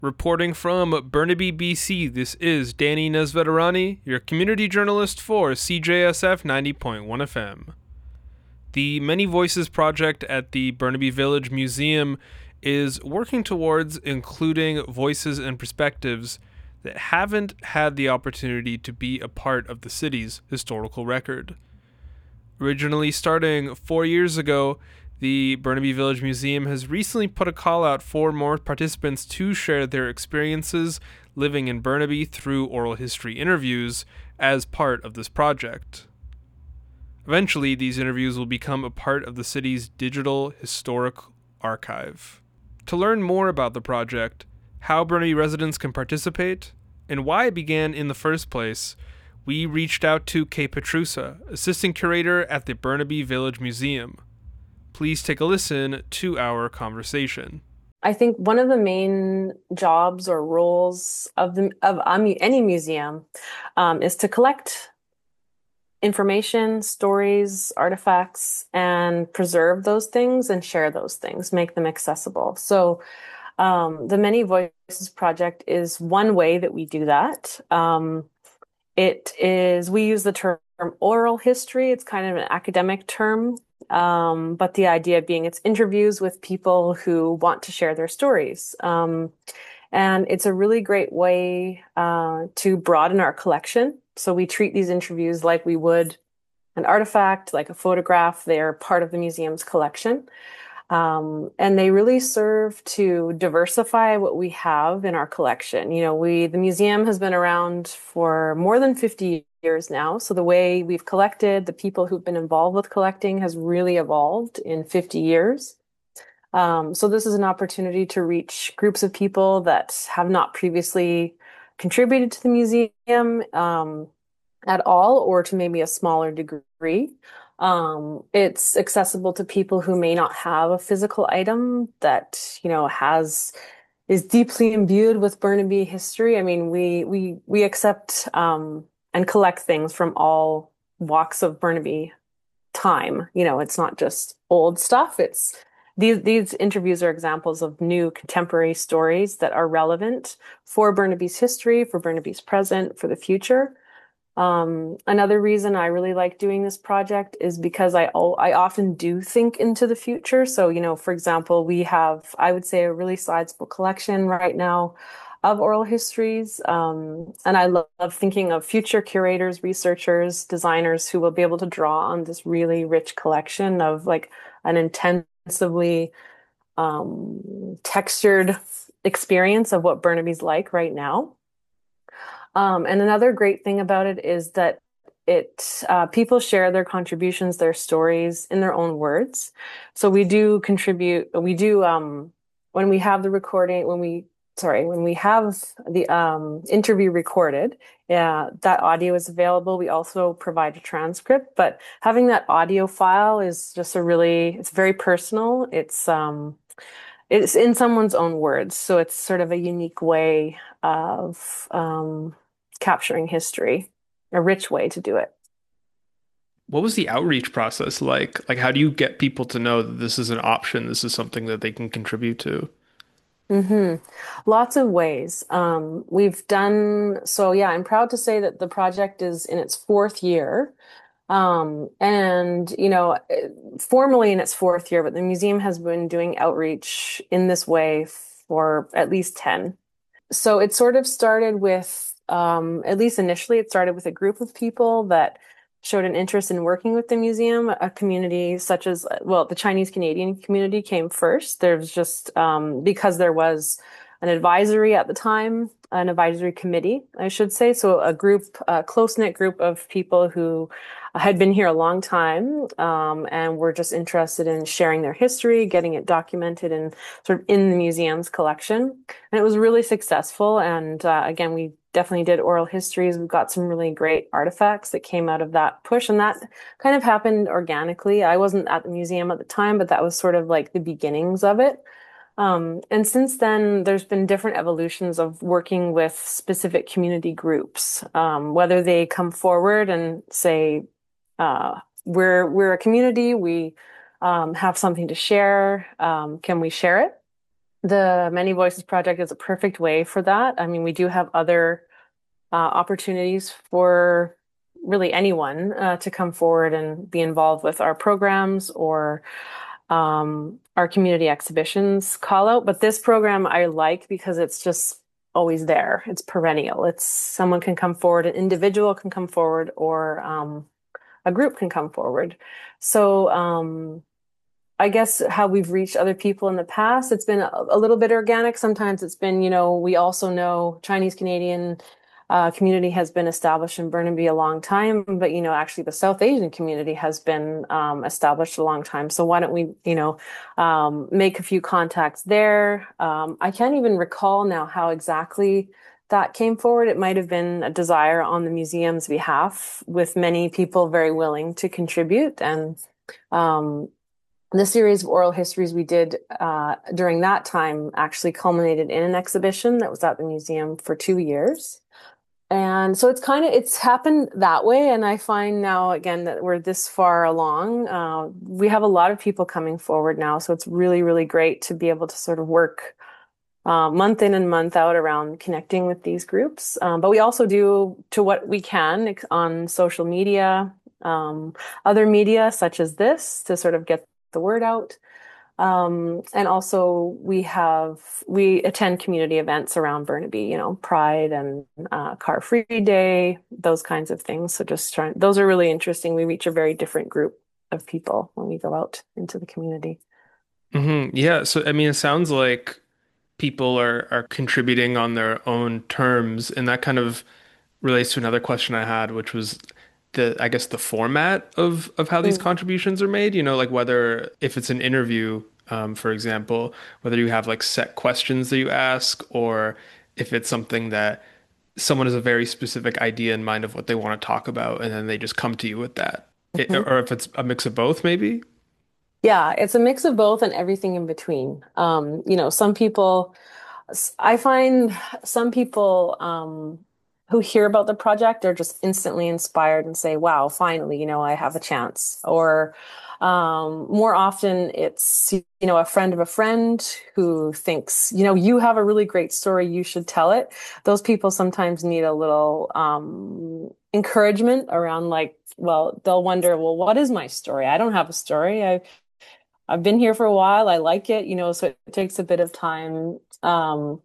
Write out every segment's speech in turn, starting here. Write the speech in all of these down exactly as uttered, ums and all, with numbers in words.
Reporting from Burnaby, B C, this is Danny Nesveterani, your community journalist for C J S F ninety point one F M. The Many Voices project at the Burnaby Village Museum is working towards including voices and perspectives that haven't had the opportunity to be a part of the city's historical record. Originally starting four years ago, the Burnaby Village Museum has recently put a call out for more participants to share their experiences living in Burnaby through oral history interviews as part of this project. Eventually, these interviews will become a part of the city's digital historic archive. To learn more about the project, how Burnaby residents can participate, and why it began in the first place, we reached out to Kate Petrusa, assistant curator at the Burnaby Village Museum. Please take a listen to our conversation. I think one of the main jobs or roles of the of any museum um, is to collect information, stories, artifacts, and preserve those things and share those things, make them accessible. So um, the Many Voices Project is one way that we do that. Um, it is, we use the term oral history. It's kind of an academic term. Um, but the idea being it's interviews with people who want to share their stories. Um, and it's a really great way uh, to broaden our collection. So we treat these interviews like we would an artifact, like a photograph. They're part of the museum's collection. Um, and they really serve to diversify what we have in our collection. You know, we, the museum has been around for more than fifty years now. So the way we've collected, the people who've been involved with collecting has really evolved in fifty years. Um, so this is an opportunity to reach groups of people that have not previously contributed to the museum um, at all, or to maybe a smaller degree. Um, it's accessible to people who may not have a physical item that, you know, has is deeply imbued with Burnaby history. I mean, we we we accept um, and collect things from all walks of Burnaby time. You know, it's not just old stuff. It's these these interviews are examples of new contemporary stories that are relevant for Burnaby's history, for Burnaby's present, for the future. Um, another reason I really like doing this project is because I I often do think into the future. So, you know, for example, we have, I would say, a really sizable collection right now of oral histories. Um, and I love, love thinking of future curators, researchers, designers who will be able to draw on this really rich collection of like an intensively um, textured experience of what Burnaby's like right now. Um, and another great thing about it is that it uh, people share their contributions, their stories in their own words. So we do contribute. We do um, when we have the recording. When we sorry, when we have the um, interview recorded, yeah, that audio is available. We also provide a transcript, but having that audio file is just a really. It's very personal. It's um, it's in someone's own words, so it's sort of a unique way of um, capturing history, a rich way to do it. What was the outreach process like? Like, how do you get people to know that this is an option, this is something that they can contribute to? hmm Lots of ways. Um, we've done so. Yeah, I'm proud to say that the project is in its fourth year. Um, and, you know, eh, formally in its fourth year, but the museum has been doing outreach in this way for at least ten. So it sort of started with, um, at least initially, it started with a group of people that showed an interest in working with the museum. A community such as, well, the Chinese Canadian community came first. There's just um, because there was an advisory at the time, an advisory committee, I should say. So a group, a close-knit group of people who had been here a long time um, and were just interested in sharing their history, getting it documented and sort of in the museum's collection. And it was really successful. And uh, again, we definitely did oral histories. We've got some really great artifacts that came out of that push. And that kind of happened organically. I wasn't at the museum at the time, but that was sort of like the beginnings of it. Um, and since then, there's been different evolutions of working with specific community groups, um, whether they come forward and say, uh, we're, we're a community, we um, have something to share, um, can we share it? The Many Voices Project is a perfect way for that. I mean, we do have other uh, opportunities for really anyone uh, to come forward and be involved with our programs or um, our community exhibitions call out. But this program I like because it's just always there. It's perennial. It's someone can come forward, an individual can come forward, or um, a group can come forward. So, um, I guess how we've reached other people in the past, it's been a, a little bit organic. Sometimes it's been, you know, we also know Chinese Canadian uh, community has been established in Burnaby a long time, but, you know, actually the South Asian community has been um, established a long time. So why don't we, you know, um, make a few contacts there? Um, I can't even recall now how exactly that came forward. It might have been a desire on the museum's behalf, with many people very willing to contribute. And um, the series of oral histories we did uh, during that time actually culminated in an exhibition that was at the museum for two years. And so it's kind of it's happened that way. And I find now again that we're this far along. Uh, we have a lot of people coming forward now, so it's really, really great to be able to sort of work uh, month in and month out around connecting with these groups. Um, but we also do to what we can on social media, um, other media such as this to sort of get the word out. Um, and also we have we attend community events around Burnaby, you know, Pride and uh, Car Free Day, those kinds of things. So just trying, those are really interesting. We reach a very different group of people when we go out into the community. Hmm. Yeah, so I mean, it sounds like people are are contributing on their own terms, and that kind of relates to another question I had, which was the, I guess, the format of of how these Mm. contributions are made. You know, like whether if it's an interview, um, for example, whether you have like set questions that you ask, or if it's something that someone has a very specific idea in mind of what they want to talk about, and then they just come to you with that. It, Mhm. or if it's a mix of both, maybe. Yeah, it's a mix of both and everything in between. Um, you know, some people I find some people um, who hear about the project are just instantly inspired and say, wow, finally, you know, I have a chance. Or um, more often, it's, you know, a friend of a friend who thinks, you know, you have a really great story, you should tell it. Those people sometimes need a little um, encouragement around, like, well, they'll wonder, well, what is my story? I don't have a story. I I've been here for a while. I like it, you know, so it takes a bit of time um,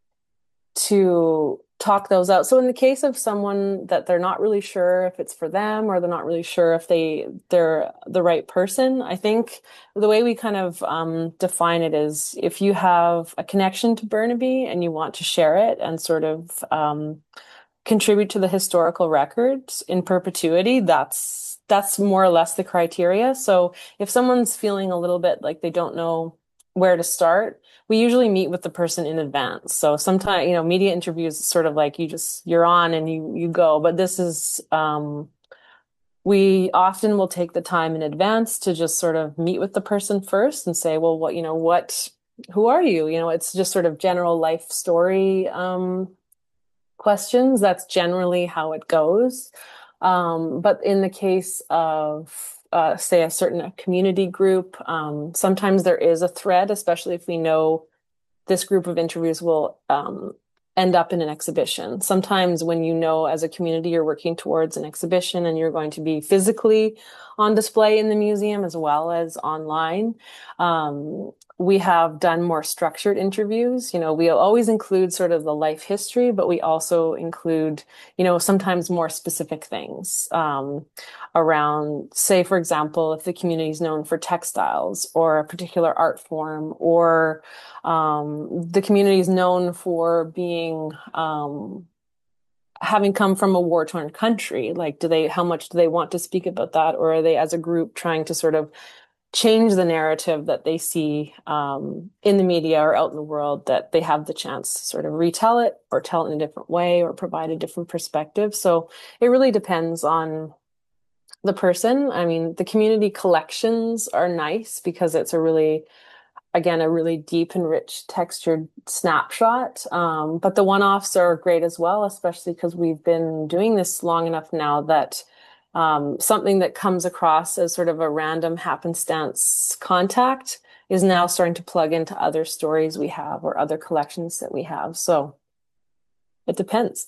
to talk those out. So in the case of someone that they're not really sure if it's for them or they're not really sure if they they're the right person, I think the way we kind of um, define it is if you have a connection to Burnaby and you want to share it and sort of um, contribute to the historical records in perpetuity, that's that's more or less the criteria. So if someone's feeling a little bit like they don't know where to start, we usually meet with the person in advance. So sometimes, you know, media interviews is sort of like you just you're on and you you go, but this is um we often will take the time in advance to just sort of meet with the person first and say, well, what, you know, what who are you? You know, it's just sort of general life story um questions. That's generally how it goes. Um, but in the case of, uh, say, a certain community group, um, sometimes there is a thread, especially if we know this group of interviews will um, end up in an exhibition. Sometimes when you know as a community you're working towards an exhibition and you're going to be physically on display in the museum as well as online, um, we have done more structured interviews. You know, we always include sort of the life history, but we also include, you know, sometimes more specific things um, around, say, for example, if the community is known for textiles or a particular art form, or um, the community is known for being um, having come from a war-torn country. Like, do they, how much do they want to speak about that? Or are they, as a group, trying to sort of change the narrative that they see um, in the media or out in the world, that they have the chance to sort of retell it or tell it in a different way or provide a different perspective? So it really depends on the person. I mean, the community collections are nice because it's a really, again, a really deep and rich textured snapshot. Um, but the one-offs are great as well, especially because we've been doing this long enough now that um, something that comes across as sort of a random happenstance contact is now starting to plug into other stories we have or other collections that we have. So it depends.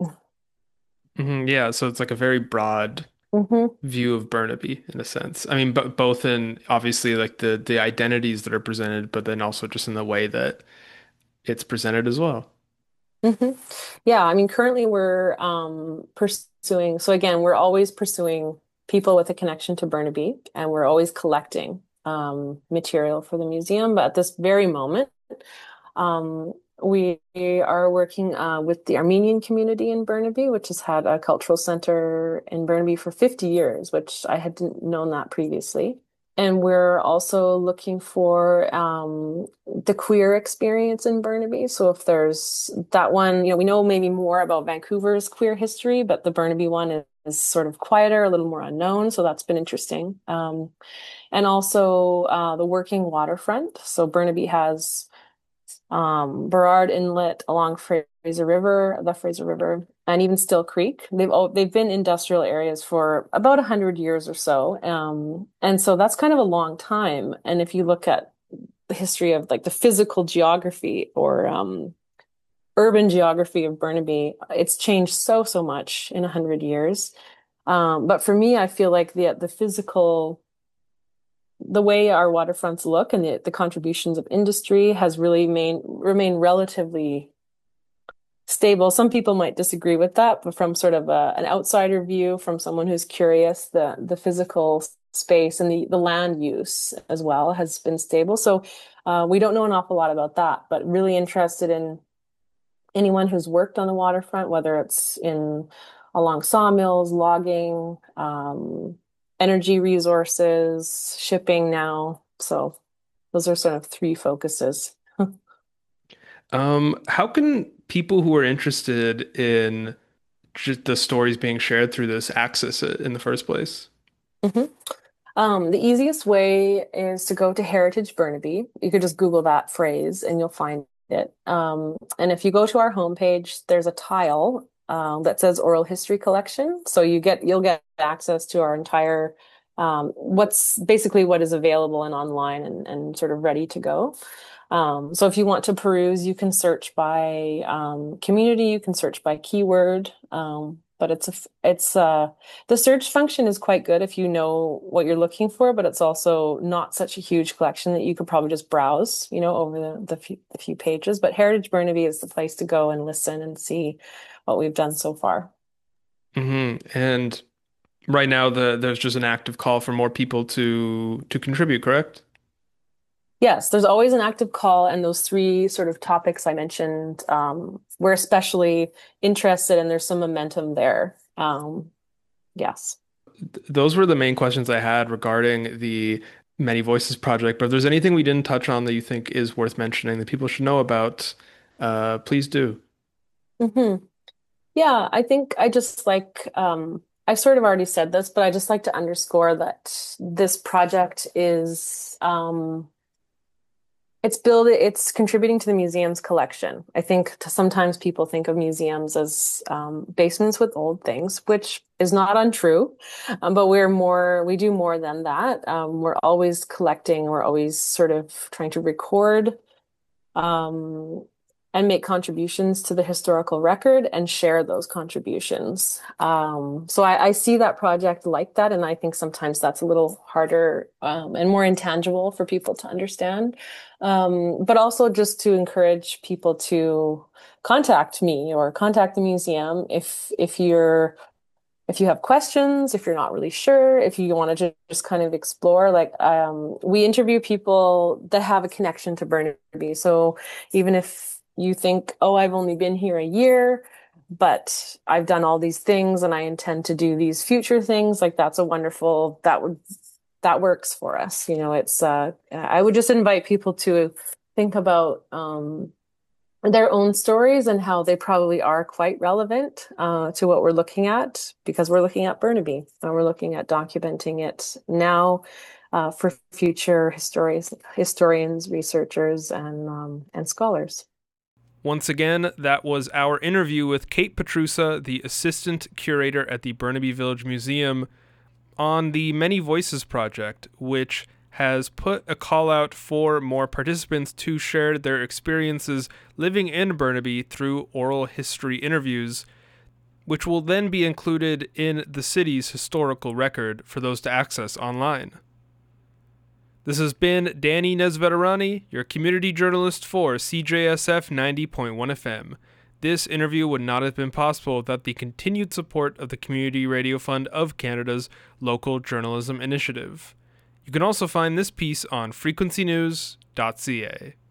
Hmm, yeah, so it's like a very broad Hmm. view of Burnaby in a sense. I mean, but both in obviously like the the identities that are presented, but then also just in the way that it's presented as well. Hmm. Yeah, I mean, currently we're um, pursuing, so again, we're always pursuing people with a connection to Burnaby, and we're always collecting um, material for the museum. But at this very moment, um, we are working uh, with the Armenian community in Burnaby, which has had a cultural center in Burnaby for fifty years, which I hadn't known that previously. And we're also looking for um, the queer experience in Burnaby. So if there's that one, you know, we know maybe more about Vancouver's queer history, but the Burnaby one is, is sort of quieter, a little more unknown. So that's been interesting. Um, and also uh, the working waterfront. So Burnaby has um, Burrard Inlet along Fraser River, the Fraser River, and even Still Creek. They've all, they've been industrial areas for about a hundred years or so, um, and so that's kind of a long time. And if you look at the history of like the physical geography or um, urban geography of Burnaby, it's changed so so much in a hundred years. Um, but for me, I feel like the the physical the way our waterfronts look and the, the contributions of industry has really main, remained relatively stable. Some people might disagree with that, but from sort of a, an outsider view, from someone who's curious, the the physical space and the, the land use as well has been stable. So uh, we don't know an awful lot about that, but really interested in anyone who's worked on the waterfront, whether it's in along sawmills, logging, um, energy resources, shipping now. So those are sort of three focuses. Um, how can people who are interested in just the stories being shared through this access it in the first place? Mhm. Um, the easiest way is to go to Heritage Burnaby. You could just Google that phrase and you'll find it. Um, and if you go to our homepage, there's a tile um, that says Oral History Collection. So you get you'll get access to our entire um, what's basically what is available and online and, and sort of ready to go. Um, so if you want to peruse, you can search by um, community, you can search by keyword, um, but it's a it's uh the search function is quite good if you know what you're looking for, but it's also not such a huge collection that you could probably just browse, you know, over the, the few, the few pages. But Heritage Burnaby is the place to go and listen and see what we've done so far. Hmm. And right now, the there's just an active call for more people to to contribute, correct? Yes, there's always an active call, and those three sort of topics I mentioned, um, we're especially interested, and there's some momentum there. Um, yes. Th- Those were the main questions I had regarding the Many Voices project. But if there's anything we didn't touch on that you think is worth mentioning that people should know about, uh, please do. Hmm. Yeah, I think I just like, um, I've sort of already said this, but I just like to underscore that this project is, um, it's build it's contributing to the museum's collection. I think to, sometimes people think of museums as um, basements with old things, which is not untrue. Um, but we're more, we do more than that. Um, we're always collecting, we're always sort of trying to record um, and make contributions to the historical record and share those contributions. Um, so I, I see that project like that, and I think sometimes that's a little harder um, and more intangible for people to understand. Um, but also just to encourage people to contact me or contact the museum if if you're if you have questions, if you're not really sure, if you want to just kind of explore, like um, we interview people that have a connection to Burnaby. So even if you think, oh, I've only been here a year, but I've done all these things and I intend to do these future things, like that's a wonderful, that would, that works for us. You know, it's, uh, I would just invite people to think about, um, their own stories and how they probably are quite relevant uh, to what we're looking at because we're looking at Burnaby and we're looking at documenting it now uh, for future historians, historians, researchers, and um, and scholars. Once again, that was our interview with Kate Petrusa, the assistant curator at the Burnaby Village Museum, on the Many Voices project, which has put a call out for more participants to share their experiences living in Burnaby through oral history interviews, which will then be included in the city's historical record for those to access online. This has been Danny Nesveterani, your community journalist for C J S F ninety point one F M. This interview would not have been possible without the continued support of the Community Radio Fund of Canada's Local Journalism Initiative. You can also find this piece on frequency news dot c a.